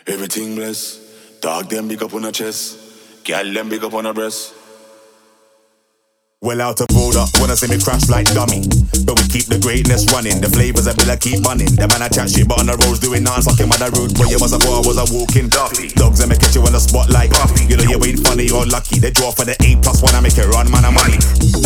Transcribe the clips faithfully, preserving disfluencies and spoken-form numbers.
Everything bless. Dog them big up on her chest. Gal them big up on her breast. Well out of order, wanna see me crash like dummy. But we keep the greatness running, the flavors of Billa keep running. The man I chat shit but on the roads doing nothing, fucking with the rude. But you was a boy, I was a walking duffy. Dogs and me catch you on the spot like Buffy. You know you ain't funny or lucky. They draw for the A plus one, I make it run, man of money.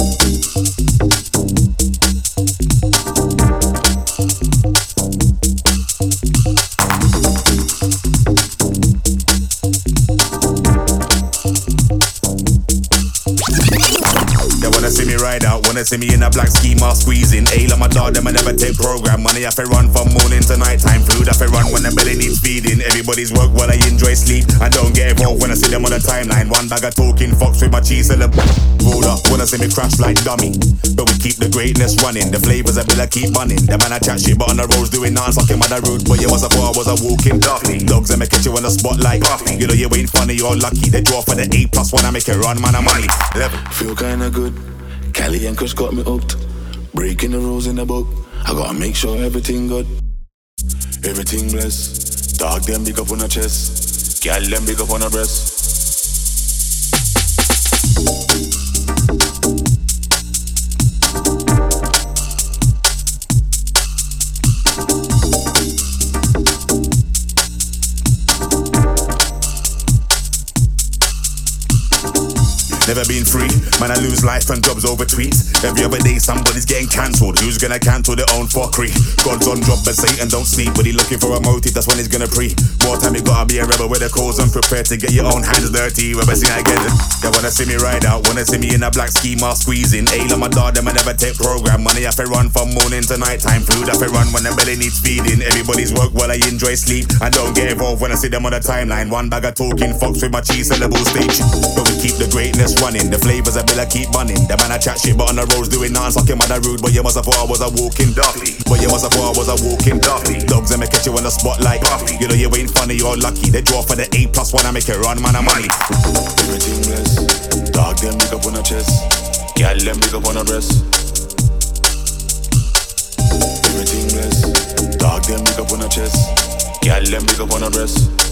See me ride out, wanna see me in a black ski mask squeezing. A like my dog, them I never take program. Money I fi run from morning to night time. Food I fi run when the belly needs feeding. Everybody's work while I enjoy sleep. I don't get involved when I see them on the timeline. One bag of talking fox with my cheese and the roll up. Wanna see me crash like dummy. But we keep the greatness running. The flavors of Billa keep running. The man I chat shit but on the roads doing nothing, fucking by the road. But you was a boy, I was a walking duffy. Dogs and me catch you on the spot like Buffy. You know you ain't funny or lucky. They draw for the A plus one, I make it run, man of money. Level. Feel kinda good. Cali and Kush got me hooked. Breaking the rules in the book. I gotta make sure everything good. Everything blessed. Dog them big up on her chest. Gal them big up on her breast. Never been free, man I lose life and jobs over tweets. Every other day somebody's getting cancelled. Who's gonna cancel their own fuckery? God's on job but Satan don't sleep. But he looking for a motive, that's when he's gonna pre. More time you gotta be a rebel with a cause and prepared to get your own hands dirty. Whoever see I get it. They wanna see me ride out, wanna see me in a black ski mask squeezing. A like my dog, them I never take program. Money I fi run from morning to night time. Food I fi run when the belly needs feeding. Everybody's work while I enjoy sleep. I don't get involved when I see them on the timeline. One bag of talking fox with my cheese syllable stage. But we keep the greatness running. The flavors of Billa keep running. The man I chat shit but on the roads doing nothing, fucking with the rude. But you must have thought I was a walking duffy. But you must have thought I was a walking duffy. Dogs and me catch you on the spot like Buffy. You know you ain't funny or lucky. They draw for the A plus one, I make it run, man of money. Everything blessed. Dog them big up on her chest. Gal them big up on her breast. Everything blessed. Dog them big up on her chest. Gal them big up on her breast.